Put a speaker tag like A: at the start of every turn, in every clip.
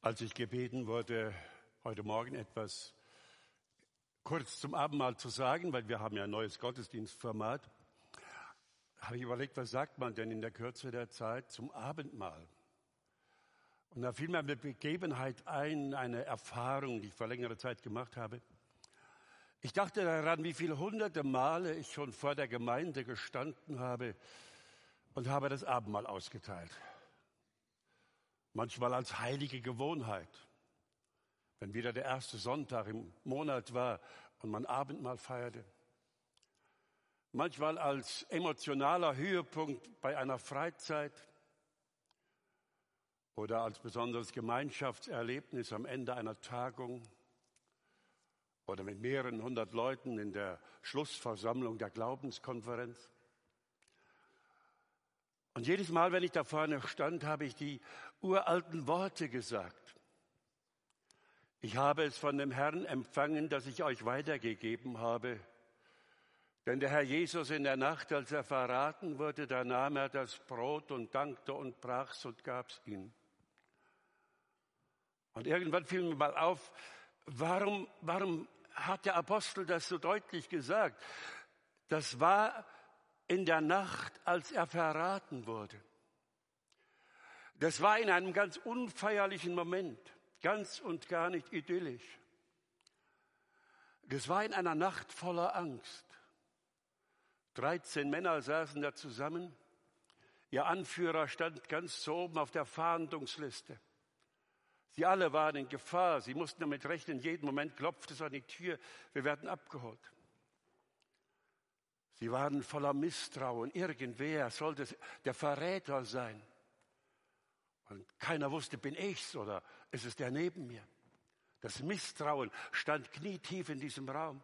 A: Als ich gebeten wurde, heute Morgen etwas kurz zum Abendmahl zu sagen, weil wir haben ja ein neues Gottesdienstformat, habe ich überlegt, was sagt man denn in der Kürze der Zeit zum Abendmahl? Und da fiel mir eine Begebenheit ein, eine Erfahrung, die ich vor längerer Zeit gemacht habe. Ich dachte daran, wie viele hunderte Male ich schon vor der Gemeinde gestanden habe und habe das Abendmahl ausgeteilt. Manchmal als heilige Gewohnheit, wenn wieder der erste Sonntag im Monat war und man Abendmahl feierte. Manchmal als emotionaler Höhepunkt bei einer Freizeit oder als besonderes Gemeinschaftserlebnis am Ende einer Tagung oder mit mehreren hundert Leuten in der Schlussversammlung der Glaubenskonferenz. Und jedes Mal, wenn ich da vorne stand, habe ich die uralten Worte gesagt. Ich habe es von dem Herrn empfangen, das ich euch weitergegeben habe. Denn der Herr Jesus in der Nacht, als er verraten wurde, da nahm er das Brot und dankte und brach's und gab's ihm. Und irgendwann fiel mir mal auf, warum hat der Apostel das so deutlich gesagt? Das war in der Nacht, als er verraten wurde. Das war in einem ganz unfeierlichen Moment, ganz und gar nicht idyllisch. Das war in einer Nacht voller Angst. 13 Männer saßen da zusammen. Ihr Anführer stand ganz oben auf der Fahndungsliste. Sie alle waren in Gefahr. Sie mussten damit rechnen, jeden Moment klopft es an die Tür. Wir werden abgeholt. Sie waren voller Misstrauen. Irgendwer sollte der Verräter sein. Und keiner wusste, bin ich's oder ist es der neben mir? Das Misstrauen stand knietief in diesem Raum.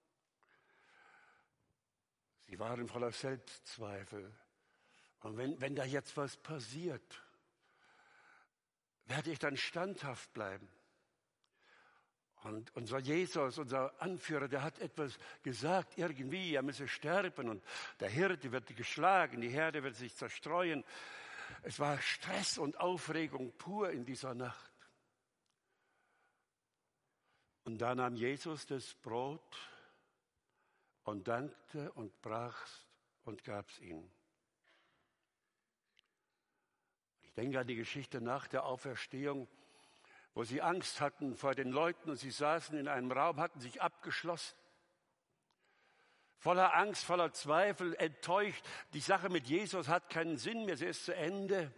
A: Sie waren voller Selbstzweifel. Und wenn da jetzt was passiert, werde ich dann standhaft bleiben? Und unser Jesus, unser Anführer, der hat etwas gesagt, irgendwie, er müsse sterben und der Hirte wird geschlagen, die Herde wird sich zerstreuen. Es war Stress und Aufregung pur in dieser Nacht. Und da nahm Jesus das Brot und dankte und brach's und gab's ihnen. Ich denke an die Geschichte nach der Auferstehung, wo sie Angst hatten vor den Leuten und sie saßen in einem Raum, hatten sich abgeschlossen. Voller Angst, voller Zweifel, enttäuscht. Die Sache mit Jesus hat keinen Sinn mehr, sie ist zu Ende.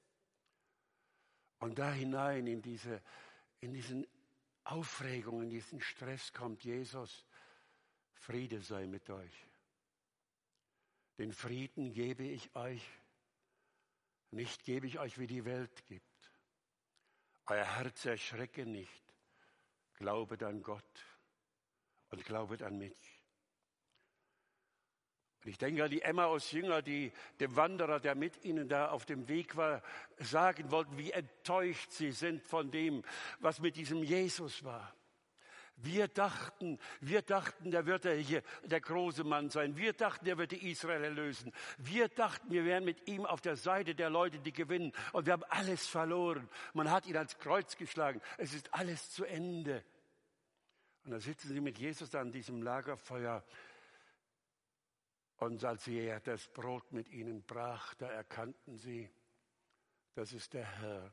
A: Und da hinein in diesen Aufregung, in diesen Stress kommt Jesus. Friede sei mit euch. Den Frieden gebe ich euch, nicht gebe ich euch, wie die Welt gibt. Euer Herz erschrecke nicht. Glaubet an Gott und glaubet an mich. Und ich denke an die Emmaus-Jünger, die dem Wanderer, der mit ihnen da auf dem Weg war, sagen wollten, wie enttäuscht sie sind von dem, was mit diesem Jesus war. Wir dachten, der wird hier der große Mann sein. Wir dachten, der wird die Israel erlösen. Wir dachten, wir wären mit ihm auf der Seite der Leute, die gewinnen. Und wir haben alles verloren. Man hat ihn ans Kreuz geschlagen. Es ist alles zu Ende. Und da sitzen sie mit Jesus da an diesem Lagerfeuer. Und als er das Brot mit ihnen brach, da erkannten sie, das ist der Herr.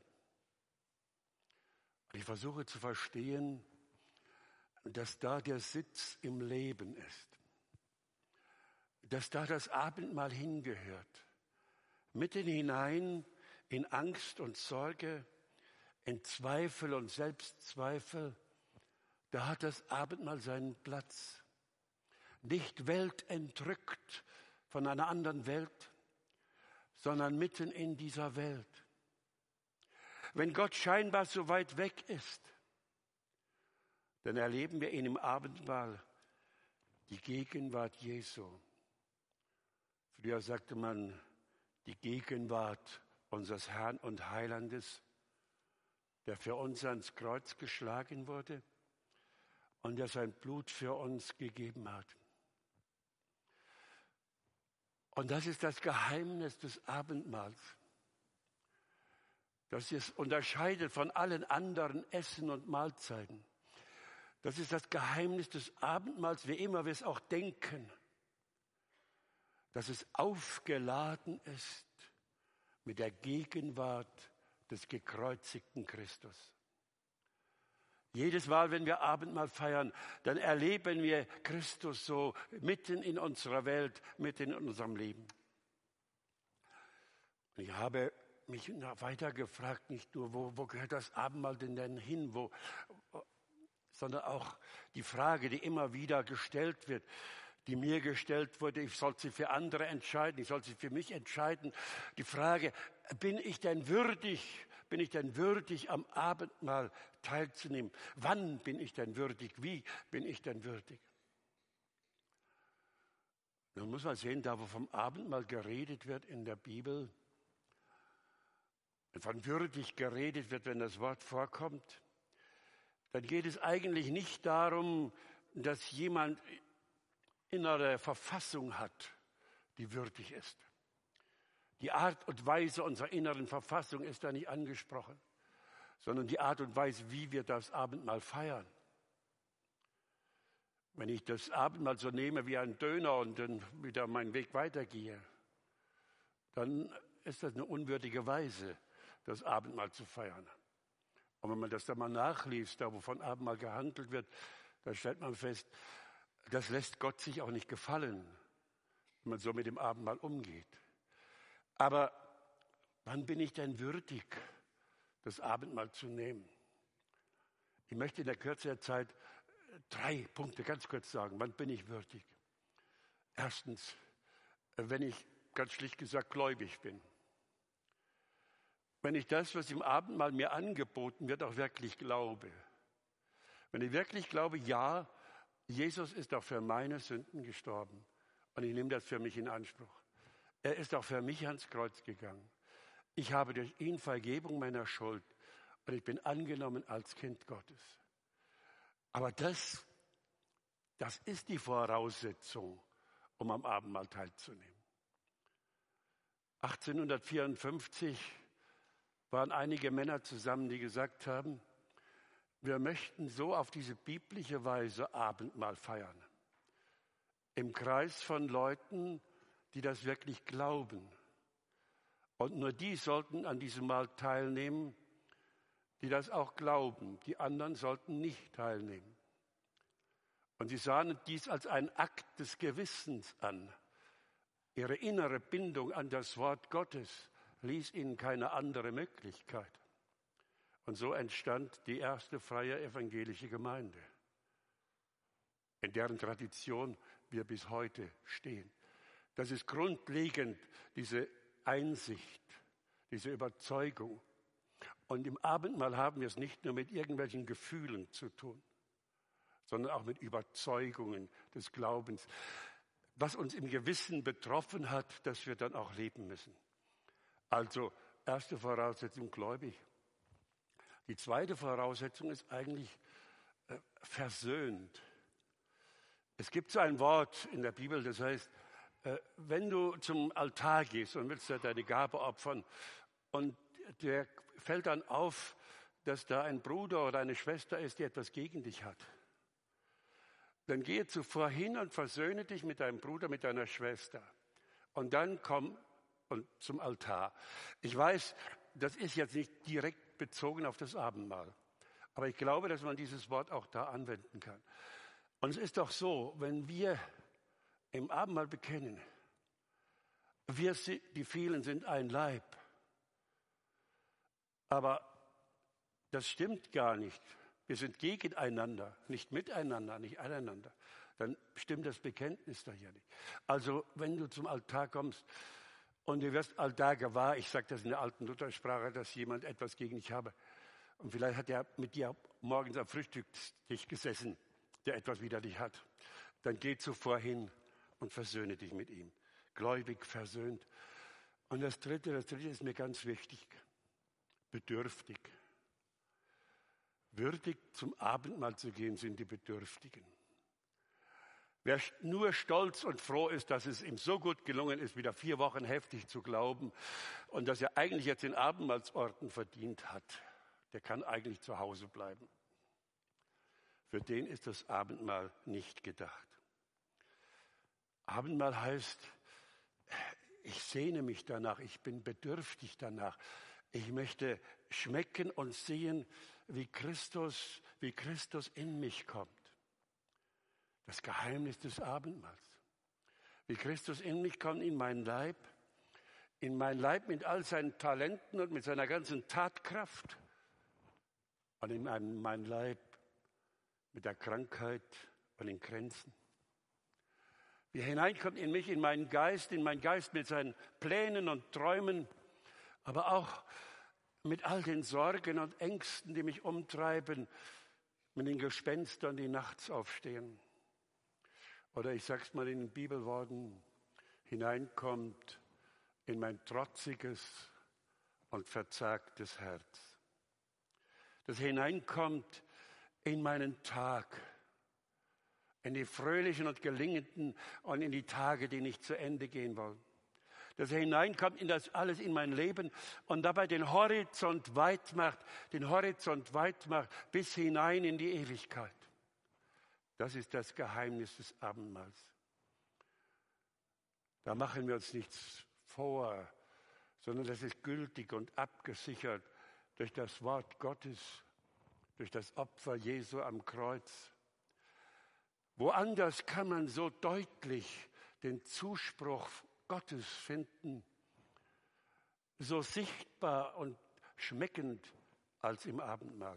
A: Und ich versuche zu verstehen, dass da der Sitz im Leben ist, dass da das Abendmahl hingehört, mitten hinein in Angst und Sorge, in Zweifel und Selbstzweifel, da hat das Abendmahl seinen Platz. Nicht weltentrückt von einer anderen Welt, sondern mitten in dieser Welt. Wenn Gott scheinbar so weit weg ist, dann erleben wir ihn im Abendmahl, die Gegenwart Jesu. Früher sagte man, die Gegenwart unseres Herrn und Heilandes, der für uns ans Kreuz geschlagen wurde und der sein Blut für uns gegeben hat. Und das ist das Geheimnis des Abendmahls. Das es unterscheidet von allen anderen Essen und Mahlzeiten. Das ist das Geheimnis des Abendmahls, wie immer wir es auch denken, dass es aufgeladen ist mit der Gegenwart des gekreuzigten Christus. Jedes Mal, wenn wir Abendmahl feiern, dann erleben wir Christus so mitten in unserer Welt, mitten in unserem Leben. Ich habe mich weiter gefragt, nicht nur, wo gehört das Abendmahl denn hin, sondern auch die Frage, die immer wieder gestellt wird, die mir gestellt wurde, ich soll sie für andere entscheiden, ich soll sie für mich entscheiden. Die Frage, bin ich denn würdig am Abendmahl teilzunehmen? Wann bin ich denn würdig? Wie bin ich denn würdig? Nun muss man sehen, da wo vom Abendmahl geredet wird in der Bibel, von würdig geredet wird, wenn das Wort vorkommt, dann geht es eigentlich nicht darum, dass jemand innere Verfassung hat, die würdig ist. Die Art und Weise unserer inneren Verfassung ist da nicht angesprochen, sondern die Art und Weise, wie wir das Abendmahl feiern. Wenn ich das Abendmahl so nehme wie ein Döner und dann wieder meinen Weg weitergehe, dann ist das eine unwürdige Weise, das Abendmahl zu feiern. Und wenn man das dann mal nachliest, da wo von Abendmahl gehandelt wird, dann stellt man fest, das lässt Gott sich auch nicht gefallen, wenn man so mit dem Abendmahl umgeht. Aber wann bin ich denn würdig, das Abendmahl zu nehmen? Ich möchte in der Kürze der Zeit 3 Punkte ganz kurz sagen. Wann bin ich würdig? Erstens, wenn ich ganz schlicht gesagt gläubig bin. Wenn ich das, was im Abendmahl mir angeboten wird, auch wirklich glaube. Wenn ich wirklich glaube, ja, Jesus ist auch für meine Sünden gestorben. Und ich nehme das für mich in Anspruch. Er ist auch für mich ans Kreuz gegangen. Ich habe durch ihn Vergebung meiner Schuld. Und ich bin angenommen als Kind Gottes. Aber das ist die Voraussetzung, um am Abendmahl teilzunehmen. 1854 waren einige Männer zusammen, die gesagt haben, wir möchten so auf diese biblische Weise Abendmahl feiern. Im Kreis von Leuten, die das wirklich glauben. Und nur die sollten an diesem Mahl teilnehmen, die das auch glauben. Die anderen sollten nicht teilnehmen. Und sie sahen dies als einen Akt des Gewissens an. Ihre innere Bindung an das Wort Gottes ließ ihnen keine andere Möglichkeit. Und so entstand die erste freie evangelische Gemeinde, in deren Tradition wir bis heute stehen. Das ist grundlegend, diese Einsicht, diese Überzeugung. Und im Abendmahl haben wir es nicht nur mit irgendwelchen Gefühlen zu tun, sondern auch mit Überzeugungen des Glaubens, was uns im Gewissen betroffen hat, dass wir dann auch leben müssen. Also, erste Voraussetzung, gläubig. Die zweite Voraussetzung ist eigentlich versöhnt. Es gibt so ein Wort in der Bibel, das heißt, wenn du zum Altar gehst und willst da deine Gabe opfern und dir fällt dann auf, dass da ein Bruder oder eine Schwester ist, die etwas gegen dich hat, dann gehe zuvor hin und versöhne dich mit deinem Bruder, mit deiner Schwester. Und dann komm zum Altar. Ich weiß, das ist jetzt nicht direkt bezogen auf das Abendmahl. Aber ich glaube, dass man dieses Wort auch da anwenden kann. Und es ist doch so, wenn wir im Abendmahl bekennen, die vielen sind ein Leib. Aber das stimmt gar nicht. Wir sind gegeneinander, nicht miteinander, nicht aneinander. Dann stimmt das Bekenntnis doch ja nicht. Also wenn du zum Altar kommst und du wirst Altar gewahr, ich sage das in der alten Luthersprache, dass jemand etwas gegen dich habe. Und vielleicht hat er mit dir morgens am Frühstückstisch gesessen, der etwas wider dich hat. Dann geh zuvor hin und versöhne dich mit ihm. Gläubig versöhnt. Und das dritte ist mir ganz wichtig. Bedürftig. Würdig zum Abendmahl zu gehen sind die Bedürftigen. Wer nur stolz und froh ist, dass es ihm so gut gelungen ist, wieder 4 Wochen heftig zu glauben und dass er eigentlich jetzt den Abendmahlsorden verdient hat, der kann eigentlich zu Hause bleiben. Für den ist das Abendmahl nicht gedacht. Abendmahl heißt, ich sehne mich danach, ich bin bedürftig danach. Ich möchte schmecken und sehen, wie Christus in mich kommt. Das Geheimnis des Abendmahls. Wie Christus in mich kommt, in meinen Leib mit all seinen Talenten und mit seiner ganzen Tatkraft und in meinen Leib mit der Krankheit und den Grenzen. Wie er hineinkommt in mich, in meinen Geist mit seinen Plänen und Träumen, aber auch mit all den Sorgen und Ängsten, die mich umtreiben, mit den Gespenstern, die nachts aufstehen. Oder ich sag's mal in den Bibelworten, hineinkommt in mein trotziges und verzagtes Herz. Das hineinkommt in meinen Tag, in die fröhlichen und gelingenden und in die Tage, die nicht zu Ende gehen wollen. Dass er hineinkommt in das alles, in mein Leben und dabei den Horizont weit macht bis hinein in die Ewigkeit. Das ist das Geheimnis des Abendmahls. Da machen wir uns nichts vor, sondern das ist gültig und abgesichert durch das Wort Gottes, durch das Opfer Jesu am Kreuz. Woanders kann man so deutlich den Zuspruch Gottes finden, so sichtbar und schmeckend als im Abendmahl.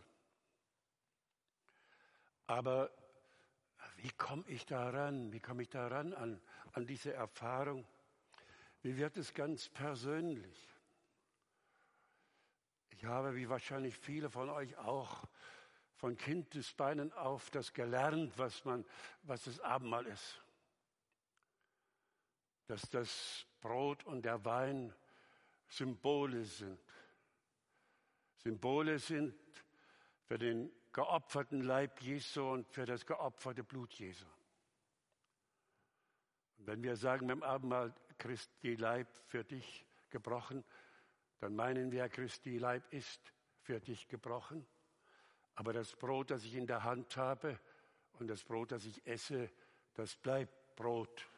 A: Aber wie komme ich daran? Wie komme ich daran an diese Erfahrung? Wie wird es ganz persönlich? Ich habe, wie wahrscheinlich viele von euch auch, von Kindesbeinen auf das gelernt, was das Abendmahl ist. Dass das Brot und der Wein Symbole sind. Symbole sind für den geopferten Leib Jesu und für das geopferte Blut Jesu. Und wenn wir sagen beim Abendmahl, Christi Leib für dich gebrochen, dann meinen wir, Christi Leib ist für dich gebrochen. Aber das Brot, das ich in der Hand habe und das Brot, das ich esse, das bleibt Brot.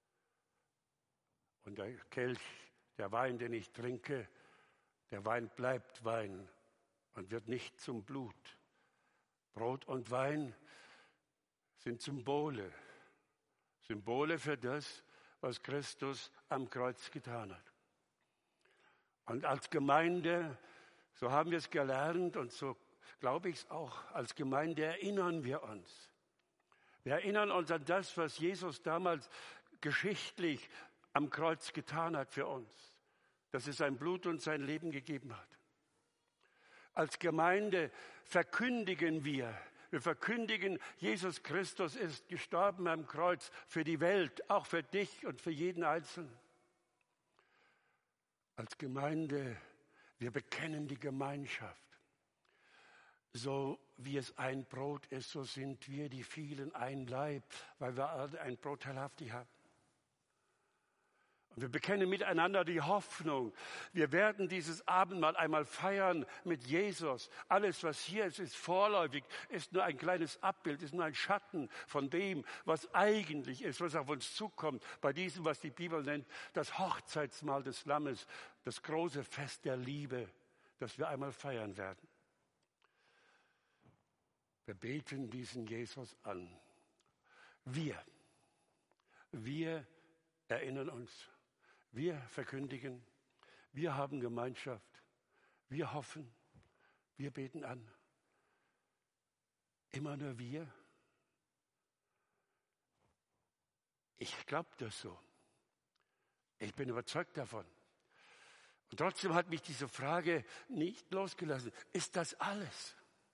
A: Und der Kelch, der Wein, den ich trinke, der Wein bleibt Wein und wird nicht zum Blut. Brot und Wein sind Symbole. Symbole für das, was Christus am Kreuz getan hat. Und als Gemeinde, so haben wir es gelernt und so glaube ich es auch, als Gemeinde erinnern wir uns. Wir erinnern uns an das, was Jesus damals geschichtlich am Kreuz getan hat für uns. Dass er sein Blut und sein Leben gegeben hat. Als Gemeinde verkündigen wir, Jesus Christus ist gestorben am Kreuz für die Welt, auch für dich und für jeden Einzelnen. Als Gemeinde, wir bekennen die Gemeinschaft. So wie es ein Brot ist, so sind wir die vielen ein Leib, weil wir alle ein Brot teilhaftig haben. Und wir bekennen miteinander die Hoffnung. Wir werden dieses Abendmahl einmal feiern mit Jesus. Alles, was hier ist, ist vorläufig, ist nur ein kleines Abbild, ist nur ein Schatten von dem, was eigentlich ist, was auf uns zukommt. Bei diesem, was die Bibel nennt, das Hochzeitsmahl des Lammes, das große Fest der Liebe, das wir einmal feiern werden. Wir beten diesen Jesus an. Wir erinnern uns. Wir verkündigen, wir haben Gemeinschaft, wir hoffen, wir beten an. Immer nur wir. Ich glaube das so. Ich bin überzeugt davon. Und trotzdem hat mich diese Frage nicht losgelassen. Ist das alles?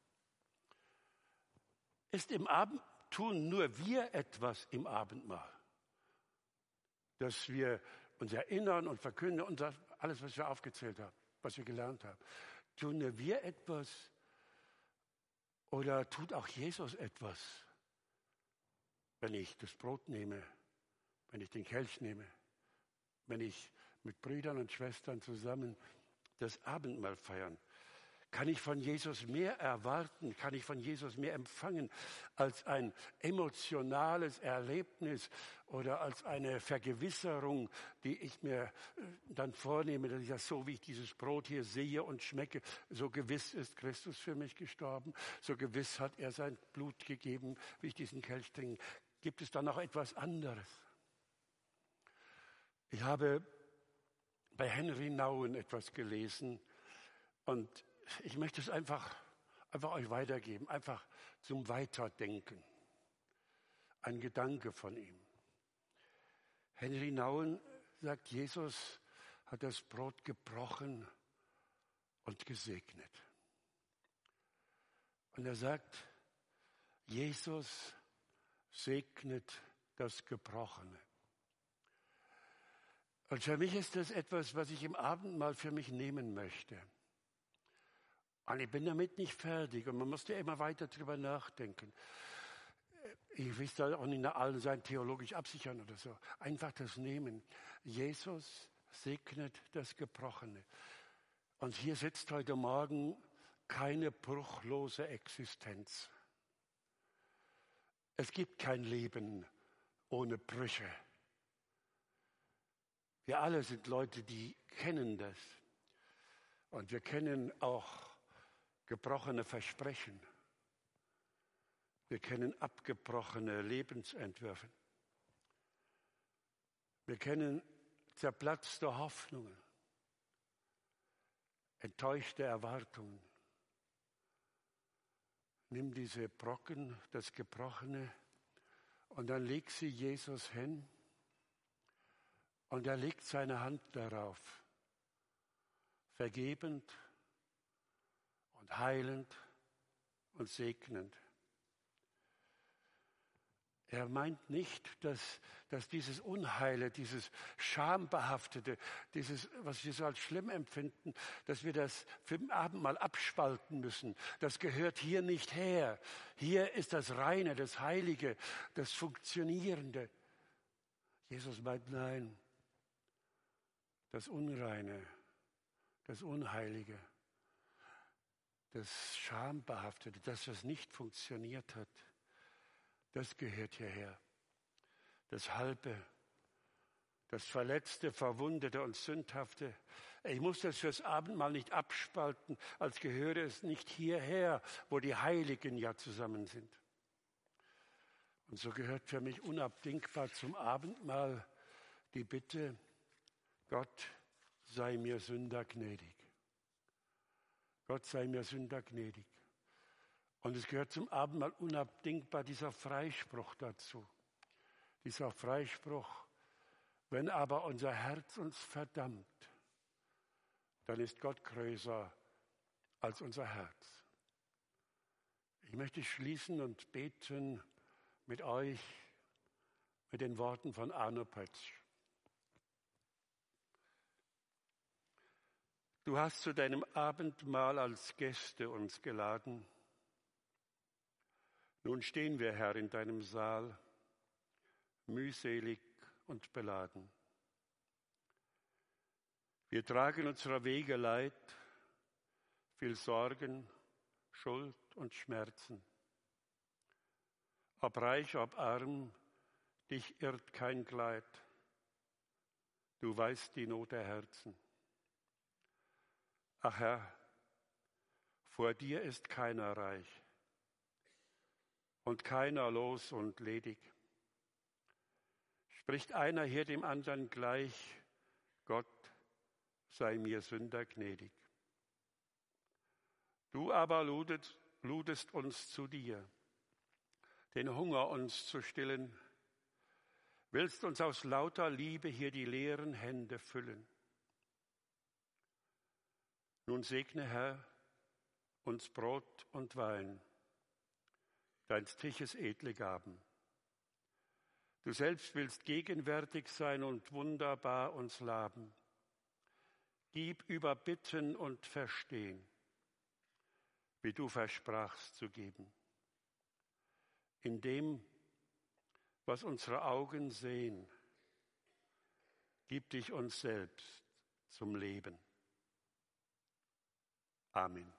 A: Tun nur wir etwas im Abendmahl? Dass wir uns erinnern und verkünden und alles, was wir aufgezählt haben, was wir gelernt haben. Tun nur wir etwas oder tut auch Jesus etwas, wenn ich das Brot nehme, wenn ich den Kelch nehme, wenn ich mit Brüdern und Schwestern zusammen das Abendmahl feiern? Kann ich von Jesus mehr erwarten? Kann ich von Jesus mehr empfangen als ein emotionales Erlebnis oder als eine Vergewisserung, die ich mir dann vornehme, dass ich das so, wie ich dieses Brot hier sehe und schmecke, so gewiss ist Christus für mich gestorben, so gewiss hat er sein Blut gegeben, wie ich diesen Kelch trinke. Gibt es da noch etwas anderes? Ich habe bei Henry Nouwen etwas gelesen und ich möchte es einfach euch weitergeben, einfach zum Weiterdenken. Ein Gedanke von ihm. Henry Nouwen sagt, Jesus hat das Brot gebrochen und gesegnet. Und er sagt, Jesus segnet das Gebrochene. Und für mich ist das etwas, was ich im Abendmahl für mich nehmen möchte. Und ich bin damit nicht fertig und man muss ja immer weiter drüber nachdenken. Ich will da auch nicht nach allen Seiten theologisch absichern oder so. Einfach das nehmen. Jesus segnet das Gebrochene. Und hier sitzt heute Morgen keine bruchlose Existenz. Es gibt kein Leben ohne Brüche. Wir alle sind Leute, die kennen das. Und wir kennen auch gebrochene Versprechen. Wir kennen abgebrochene Lebensentwürfe. Wir kennen zerplatzte Hoffnungen, enttäuschte Erwartungen. Nimm diese Brocken, das Gebrochene, und dann leg sie Jesus hin und er legt seine Hand darauf, vergebend und heilend und segnend. Er meint nicht, dass dieses Unheile, dieses Schambehaftete, dieses, was wir so als schlimm empfinden, dass wir das für den Abendmahl abspalten müssen. Das gehört hier nicht her. Hier ist das Reine, das Heilige, das Funktionierende. Jesus meint, nein, das Unreine, das Unheilige, das Schambehaftete, das, was nicht funktioniert hat, das gehört hierher. Das Halbe, das Verletzte, Verwundete und Sündhafte. Ich muss das fürs Abendmahl nicht abspalten, als gehöre es nicht hierher, wo die Heiligen ja zusammen sind. Und so gehört für mich unabdingbar zum Abendmahl die Bitte, Gott sei mir Sünder gnädig. Gott sei mir Sünder gnädig. Und es gehört zum Abendmahl unabdingbar dieser Freispruch dazu. Dieser Freispruch, wenn aber unser Herz uns verdammt, dann ist Gott größer als unser Herz. Ich möchte schließen und beten mit euch mit den Worten von Arno Pötzsch. Du hast zu deinem Abendmahl als Gäste uns geladen. Nun stehen wir, Herr, in deinem Saal, mühselig und beladen. Wir tragen unserer Wege Leid, viel Sorgen, Schuld und Schmerzen. Ob reich, ob arm, dich irrt kein Kleid. Du weißt die Not der Herzen. Ach Herr, vor dir ist keiner reich und keiner los und ledig. Spricht einer hier dem anderen gleich, Gott sei mir Sünder gnädig. Du aber ludest uns zu dir, den Hunger uns zu stillen, willst uns aus lauter Liebe hier die leeren Hände füllen. Nun segne, Herr, uns Brot und Wein, deins Tisches edle Gaben. Du selbst willst gegenwärtig sein und wunderbar uns laben. Gib über Bitten und Verstehen, wie du versprachst zu geben. Indem was unsere Augen sehen. Gib dich uns selbst zum Leben. Amen.